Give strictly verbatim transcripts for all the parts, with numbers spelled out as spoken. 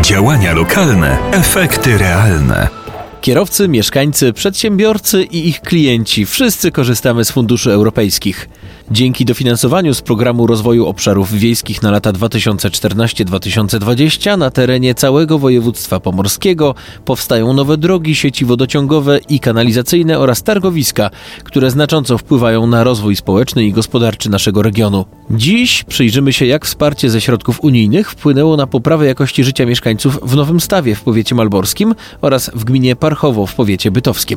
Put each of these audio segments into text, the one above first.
Działania lokalne, efekty realne. Kierowcy, mieszkańcy, przedsiębiorcy i ich klienci – wszyscy korzystamy z funduszy europejskich. Dzięki dofinansowaniu z Programu Rozwoju Obszarów Wiejskich na lata dwa tysiące czternaście do dwa tysiące dwudziestego na terenie całego województwa pomorskiego powstają nowe drogi, sieci wodociągowe i kanalizacyjne oraz targowiska, które znacząco wpływają na rozwój społeczny i gospodarczy naszego regionu. Dziś przyjrzymy się, jak wsparcie ze środków unijnych wpłynęło na poprawę jakości życia mieszkańców w Nowym Stawie w powiecie malborskim oraz w gminie Parchowo w powiecie bytowskim.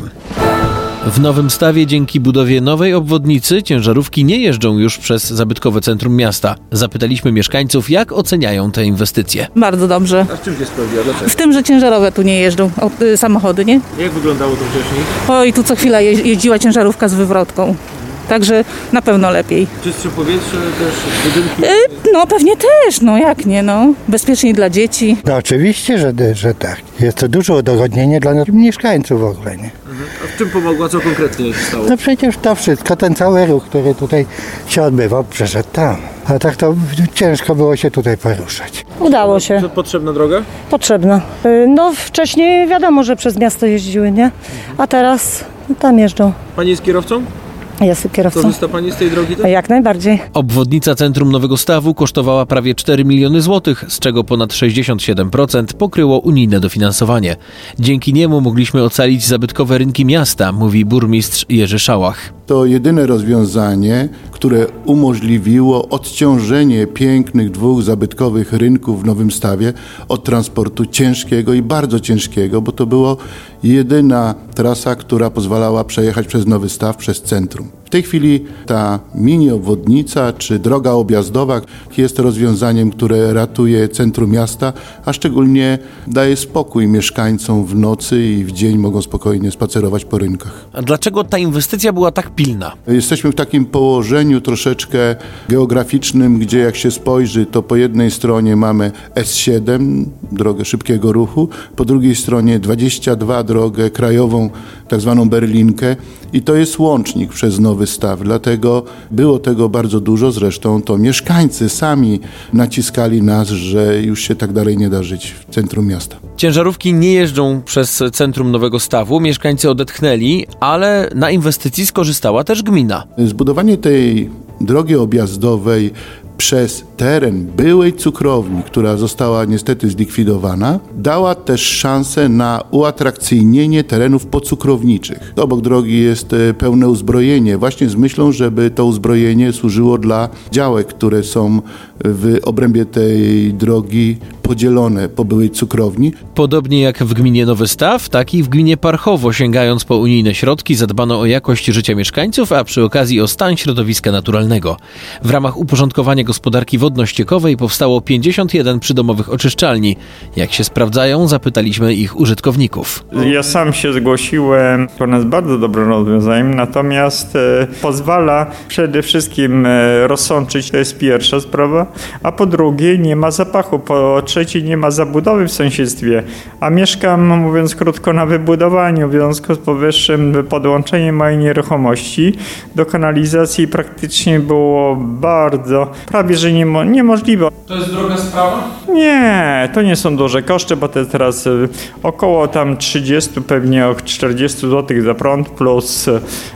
W Nowym Stawie dzięki budowie nowej obwodnicy ciężarówki nie jeżdżą już przez zabytkowe centrum miasta. Zapytaliśmy mieszkańców, jak oceniają te inwestycje. Bardzo dobrze. A w czym się sprawdziła? Dlaczego? W tym, że ciężarowe tu nie jeżdżą, o, y, samochody, nie? Jak wyglądało to wcześniej? Oj, tu co chwila je, jeździła ciężarówka z wywrotką. Także na pewno lepiej. Czystsze powietrze, też budynki? Y, no pewnie też, no jak nie, no. Bezpieczniej dla dzieci. No oczywiście, że, że tak. Jest to duże udogodnienie dla mieszkańców w ogóle, nie? A w czym pomogła? Co konkretnie się stało? No przecież to wszystko, ten cały ruch, który tutaj się odbywał, przeszedł tam. A tak to ciężko było się tutaj poruszać. Udało się. Potrzebna droga? Potrzebna. No wcześniej wiadomo, że przez miasto jeździły, nie? A teraz tam jeżdżą. Pani jest kierowcą? Jestem kierowcą. Korzysta Pani z tej drogi? Tak? Jak najbardziej. Obwodnica centrum Nowego Stawu kosztowała prawie cztery miliony złotych, z czego ponad sześćdziesiąt siedem procent pokryło unijne dofinansowanie. Dzięki niemu mogliśmy ocalić zabytkowe rynki miasta, mówi burmistrz Jerzy Szałach. To jedyne rozwiązanie, które umożliwiło odciążenie pięknych dwóch zabytkowych rynków w Nowym Stawie od transportu ciężkiego i bardzo ciężkiego, bo to była jedyna trasa, która pozwalała przejechać przez Nowy Staw, przez centrum. W tej chwili ta mini obwodnica czy droga objazdowa jest rozwiązaniem, które ratuje centrum miasta, a szczególnie daje spokój mieszkańcom w nocy i w dzień mogą spokojnie spacerować po rynkach. A dlaczego ta inwestycja była tak pilna? Jesteśmy w takim położeniu troszeczkę geograficznym, gdzie jak się spojrzy, to po jednej stronie mamy S siedem, drogę szybkiego ruchu, po drugiej stronie dwadzieścia dwa, drogę krajową, tak zwaną Berlinkę i to jest łącznik przez Nowy Staw, dlatego było tego bardzo dużo, zresztą to mieszkańcy sami naciskali nas, że już się tak dalej nie da żyć w centrum miasta. Ciężarówki nie jeżdżą przez centrum Nowego Stawu, mieszkańcy odetchnęli, ale na inwestycji skorzystała też gmina. Zbudowanie tej drogi objazdowej przez teren byłej cukrowni, która została niestety zlikwidowana, dała też szansę na uatrakcyjnienie terenów pocukrowniczych. Obok drogi jest pełne uzbrojenie, właśnie z myślą, żeby to uzbrojenie służyło dla działek, które są w obrębie tej drogi podzielone po byłej cukrowni. Podobnie jak w gminie Nowy Staw, tak i w gminie Parchowo, sięgając po unijne środki, zadbano o jakość życia mieszkańców, a przy okazji o stan środowiska naturalnego. W ramach uporządkowania gospodarki wodno-ściekowej powstało pięćdziesiąt jeden przydomowych oczyszczalni. Jak się sprawdzają, zapytaliśmy ich użytkowników. Ja sam się zgłosiłem, to jest bardzo dobrym rozwiązaniem, natomiast e, pozwala przede wszystkim e, rozsączyć, to jest pierwsza sprawa, a po drugie nie ma zapachu, po trzecie nie ma zabudowy w sąsiedztwie, a mieszkam, mówiąc krótko, na wybudowaniu, w związku z powyższym podłączeniem mojej nieruchomości do kanalizacji praktycznie było bardzo, prawie że niemo, niemożliwe. To jest droga sprawa? Nie, to nie są duże koszty, bo to jest teraz około tam trzydzieści, pewnie o czterdzieści złotych za prąd plus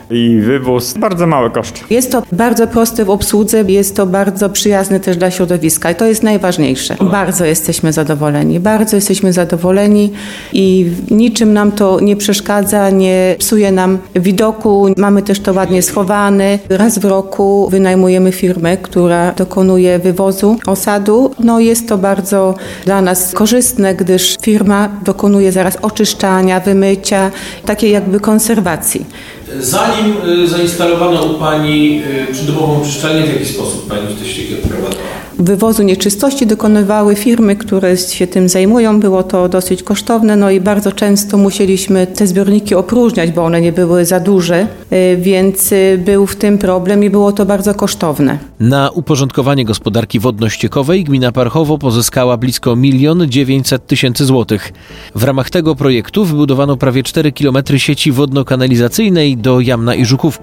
i wywóz. Bardzo małe koszty. Jest to bardzo proste w obsłudze, jest to bardzo przyjazne też dla środowiska i to jest najważniejsze. Bardzo jesteśmy zadowoleni, bardzo jesteśmy zadowoleni i niczym nam to nie przeszkadza, nie psuje nam widoku. Mamy też to ładnie schowane. Raz w roku wynajmujemy firmę, która dokonuje wywozu osadu. No jest to bardzo dla nas korzystne, gdyż firma dokonuje zaraz oczyszczania, wymycia, takiej jakby konserwacji. Zanim y, zainstalowano u Pani y, przydomową oczyszczalnię, w jaki sposób Pani coś takiego prowadzała? Wywozu nieczystości dokonywały firmy, które się tym zajmują. Było to dosyć kosztowne, no i bardzo często musieliśmy te zbiorniki opróżniać, bo one nie były za duże, więc był w tym problem i było to bardzo kosztowne. Na uporządkowanie gospodarki wodno-ściekowej gmina Parchowo pozyskała blisko milion dziewięćset tysięcy złotych. W ramach tego projektu wybudowano prawie cztery kilometry sieci wodno-kanalizacyjnej do Jamna i Żukówka.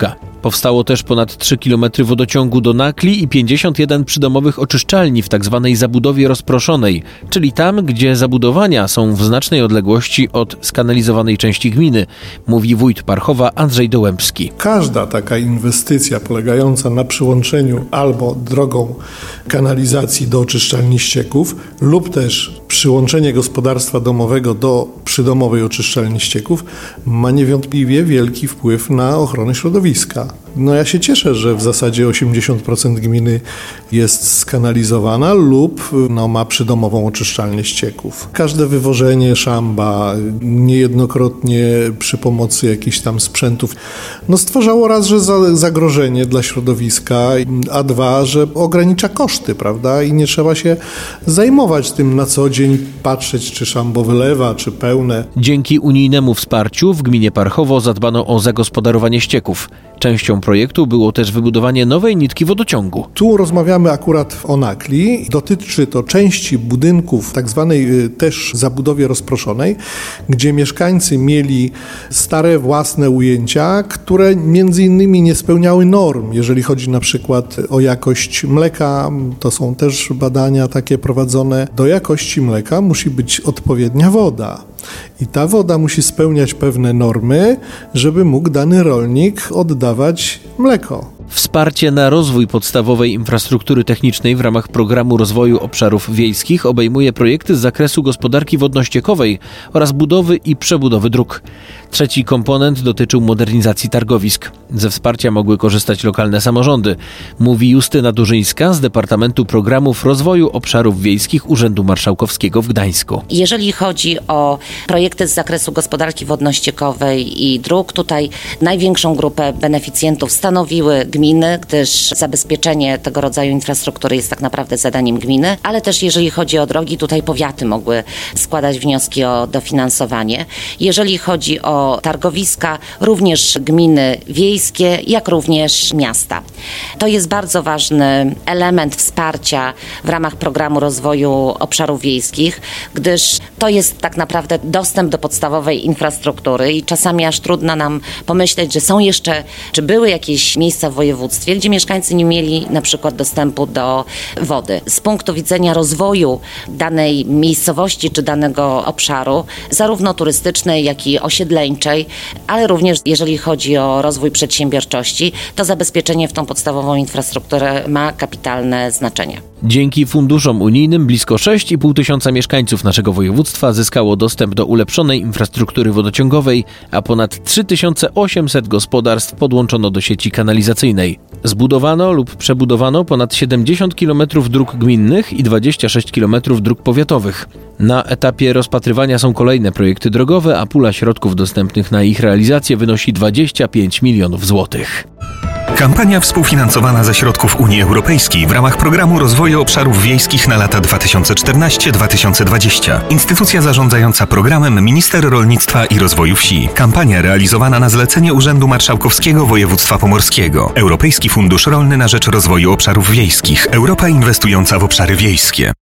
Powstało też ponad trzy kilometry wodociągu do Nakli i pięćdziesiąt jeden przydomowych oczyszczalni w tzw. zabudowie rozproszonej, czyli tam, gdzie zabudowania są w znacznej odległości od skanalizowanej części gminy, mówi wójt Parchowa Andrzej Dołębski. Każda taka inwestycja polegająca na przyłączeniu albo drogą kanalizacji do oczyszczalni ścieków lub też przyłączenie gospodarstwa domowego do przydomowej oczyszczalni ścieków ma niewątpliwie wielki wpływ na ochronę środowiska. No ja się cieszę, że w zasadzie osiemdziesiąt procent gminy jest skanalizowana lub no, ma przydomową oczyszczalnię ścieków. Każde wywożenie szamba niejednokrotnie przy pomocy jakichś tam sprzętów no, stwarzało raz, że za, zagrożenie dla środowiska, a dwa, że ogranicza koszty, prawda? I nie trzeba się zajmować tym na co dzień, patrzeć czy szambo wylewa, czy pełne. Dzięki unijnemu wsparciu w gminie Parchowo zadbano o zagospodarowanie ścieków. Częścią projektu było też wybudowanie nowej nitki wodociągu. Tu rozmawiamy akurat o Nakli. Dotyczy to części budynków tak zwanej też zabudowie rozproszonej, gdzie mieszkańcy mieli stare własne ujęcia, które między innymi nie spełniały norm. Jeżeli chodzi na przykład o jakość mleka, to są też badania takie prowadzone. Do jakości mleka musi być odpowiednia woda. I ta woda musi spełniać pewne normy, żeby mógł dany rolnik oddawać mleko. Wsparcie na rozwój podstawowej infrastruktury technicznej w ramach Programu Rozwoju Obszarów Wiejskich obejmuje projekty z zakresu gospodarki wodno-ściekowej oraz budowy i przebudowy dróg. Trzeci komponent dotyczył modernizacji targowisk. Ze wsparcia mogły korzystać lokalne samorządy, mówi Justyna Durzyńska z Departamentu Programów Rozwoju Obszarów Wiejskich Urzędu Marszałkowskiego w Gdańsku. Jeżeli chodzi o projekty z zakresu gospodarki wodno-ściekowej i dróg, tutaj największą grupę beneficjentów stanowiły gminy, gdyż zabezpieczenie tego rodzaju infrastruktury jest tak naprawdę zadaniem gminy, ale też jeżeli chodzi o drogi, tutaj powiaty mogły składać wnioski o dofinansowanie. Jeżeli chodzi o targowiska, również gminy wiejskie, jak również miasta. To jest bardzo ważny element wsparcia w ramach Programu Rozwoju Obszarów Wiejskich, gdyż to jest tak naprawdę dostęp do podstawowej infrastruktury i czasami aż trudno nam pomyśleć, że są jeszcze, czy były jakieś miejsca w województwie, gdzie mieszkańcy nie mieli na przykład dostępu do wody. Z punktu widzenia rozwoju danej miejscowości czy danego obszaru, zarówno turystycznej, jak i osiedleńczej, ale również jeżeli chodzi o rozwój przedsiębiorczości, to zabezpieczenie w tą podstawową infrastrukturę ma kapitalne znaczenie. Dzięki funduszom unijnym blisko sześć i pół tysiąca mieszkańców naszego województwa zyskało dostęp do ulepszonej infrastruktury wodociągowej, a ponad trzy tysiące osiemset gospodarstw podłączono do sieci kanalizacyjnej. Zbudowano lub przebudowano ponad siedemdziesiąt kilometrów dróg gminnych i dwadzieścia sześć kilometrów dróg powiatowych. Na etapie rozpatrywania są kolejne projekty drogowe, a pula środków dostępnych na ich realizację wynosi dwadzieścia pięć milionów złotych. Kampania współfinansowana ze środków Unii Europejskiej w ramach Programu Rozwoju Obszarów Wiejskich na lata dwa tysiące czternaście do dwa tysiące dwudziestego. Instytucja zarządzająca programem Minister Rolnictwa i Rozwoju Wsi. Kampania realizowana na zlecenie Urzędu Marszałkowskiego Województwa Pomorskiego. Europejski Fundusz Rolny na rzecz Rozwoju Obszarów Wiejskich. Europa inwestująca w obszary wiejskie.